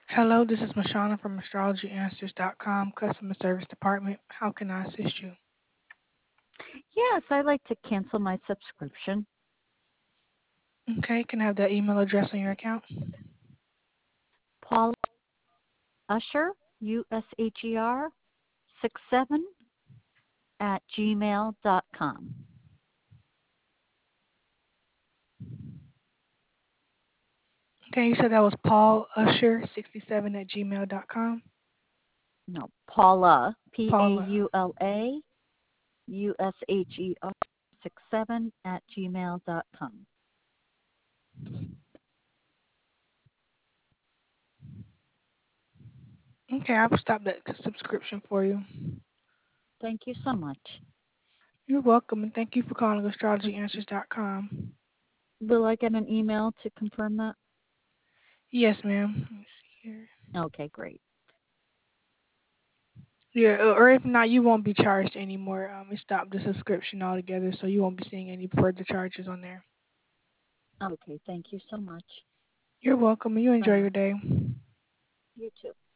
Hello, this is Mashana from AstrologyAnswers.com, Customer Service Department. How can I assist you? Yes, I'd like to cancel my subscription. Okay, can I have that email address on your account? Paul Usher, USHER 67 at gmail.com. Okay, you said that was Paul Usher67 at gmail.com. No, Paula, Paula. Paula, USHER 67 at gmail.com. Okay, I'll stop that subscription for you. Thank you so much. You're welcome, and thank you for calling AstrologyAnswers.com. Will I get an email to confirm that? Yes, ma'am. Let me see here. Okay, great. Yeah, or if not, you won't be charged anymore. We stopped the subscription altogether, so you won't be seeing any further charges on there. Okay, thank you so much. You're welcome, and you Bye enjoy your bye. day. You too.